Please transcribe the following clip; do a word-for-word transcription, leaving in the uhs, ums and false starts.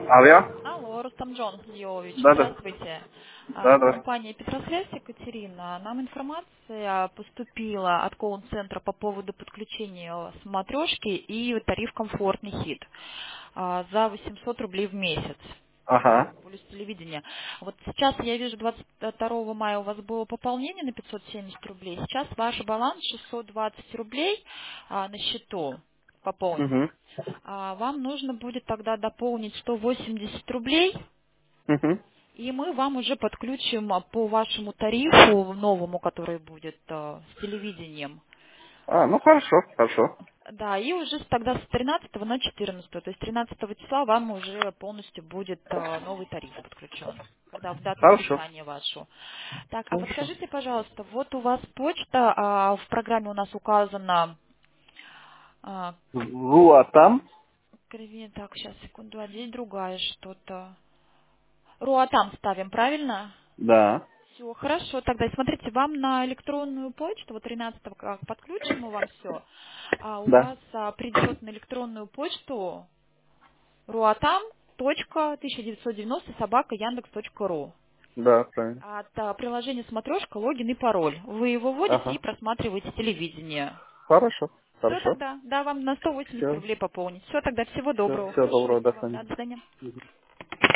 Алло? Алло, Рустам Джон Львович, Да, да. здравствуйте. А, Да, да. Компания Петросвязь Екатерина. Нам информация поступила от колл-центра по поводу подключения смотрешки и тариф «Комфортный хит» а, за восемьсот рублей в месяц. Ага. Полюс телевидения. Вот сейчас я вижу, двадцать второго мая у вас было пополнение на пятьсот семьдесят рублей. Сейчас ваш баланс шестьсот двадцать рублей а, на счету пополнен. Угу. А, вам нужно будет тогда дополнить сто восемьдесят рублей, Угу. и мы вам уже подключим а, по вашему тарифу новому, который будет а, с телевидением. А, ну хорошо, хорошо. Да, и уже с- тогда с тринадцатого на четырнадцатое, то есть тринадцатого числа вам уже полностью будет а, новый тариф подключен, когда в дату Хорошо. списания вашу. Так, а Хорошо. подскажите, пожалуйста, вот у вас почта, а, в программе у нас указана, а, Ну, а там? креви- так, сейчас, секунду, а здесь другая что-то. Руатам ставим, правильно? Да. Все, хорошо. Тогда смотрите, вам на электронную почту, вот тринадцатого как подключим мы вам все, а у Да. вас а, придет на электронную почту руатам точка тысяча девятьсот девяносто собака яндекс точка ру. Да, правильно. От а, приложения смотрешка, логин и пароль. Вы его вводите и Ага. просматриваете телевидение. Хорошо. Все Хорошо. тогда, да, вам на сто восемьдесят Все. рублей пополнить. Все тогда, всего Все. доброго, Всего хорошего доброго. дня До вам, да, свидания. до свидания.